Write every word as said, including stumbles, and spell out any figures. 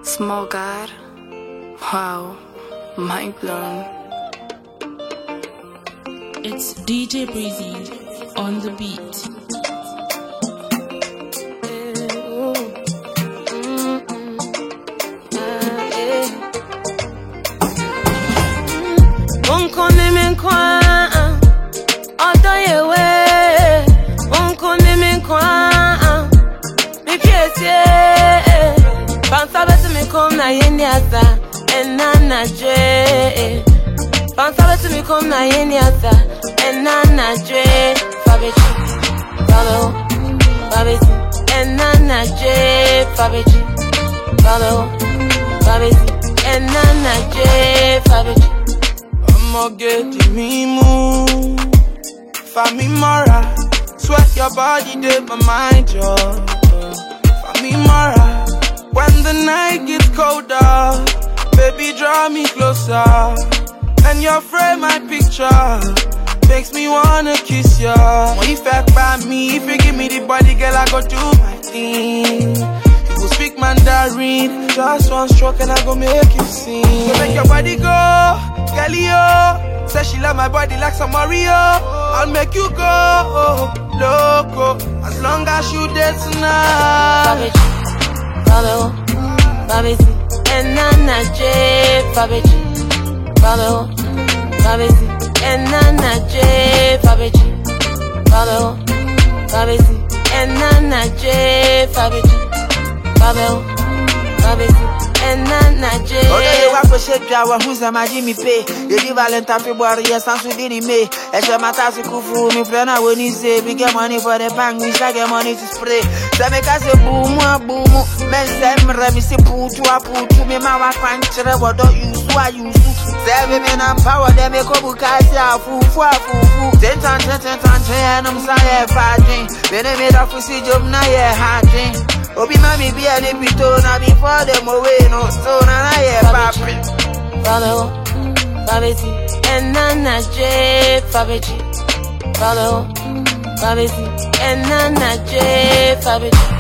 Small God, wow, mind blown. It's D J Breezy on the beat. Na yeni asa enana dre Fansabe to me come na yeni asa enana dre Fabechi Follow Babesi enana dre Fabechi Follow Babesi enana dre Fabechi I'ma get the mimo Fami Mora Sweat your body dip my mind yo Fami Mora When the night gets colder, baby, draw me closer. And your frame, my picture, makes me wanna kiss ya. When you back by me, if you give me the body, girl, I go do my thing. You go speak Mandarin, just one stroke and I go make you sing. So make your body go, Galio. Say she love my body like some Mario. I'll make you go, loco, as long as you there tonight. Follow, Babesi, enana dre, Fabechi. Follow, Babesi, enana dre, Fabechi. Follow, Babesi, enana dre, Fabechi. Follow, Babesi, enana dre. Odo you wako shake ya wa huza maji mi pay. Yedi Valentine February yes sansu dini May. Eshe matasi kufu mi frena when say we get money for the bank, we start get money to spray. Se me kase boom a boom. Men say mre mi se putu a putu. Me ma wa kwanchire what don't use wa use. Seven men and power them me kobu kasi a fufu a fufu. Ten tan ten ten tan ten I'm say fighting. Bene me da fusi job na ye harding. Obi mami be a pito na before them away no so na na ye papi. Follow, Babesi, enana dre, Fabechi. Follow, Babesi, enana dre, Fabechi.